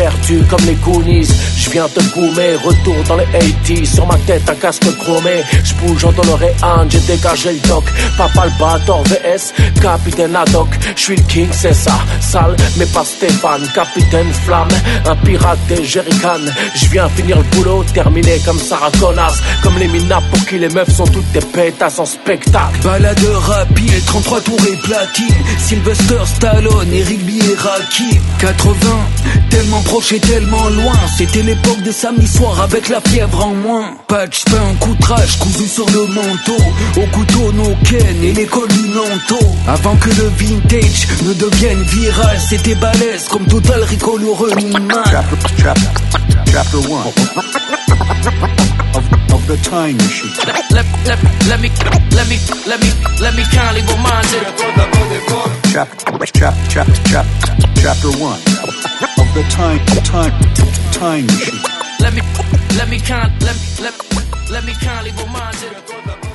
vertu comme les Goonies. Je viens te goumer, retour dans les 80s. Sur ma tête un casque chromé. Je bouge en DeLorean, j'ai dégagé le doc. Papa le Bator VS, capitaine Haddock. Je suis le king, c'est ça, sale mais pas Stéphane. Capitaine Flamme, un pirate des jerrycans. Je viens finir le boulot, terminé comme Sarah Connors. Comme les minas pour qui les meufs sont toutes des pétasses en spectacle. Baladeur rapide, 33 tours et platine. Sylvester Stallone, Eric B et Rakim. 80, tellement proche et tellement loin. C'était l'époque des samedis soirs avec la fièvre en moins. Patch, pain, coutrage, cousu sur le manteau. Au couteau, no ken et l'école du Nanto. Avant que le vintage ne devienne viral, c'était balèze comme Total Recall ou Running Man. Chapter 1 of the Time Machine. Let me kindly remind you. Chapter 1 of the Time Machine. Let me kindly remind you.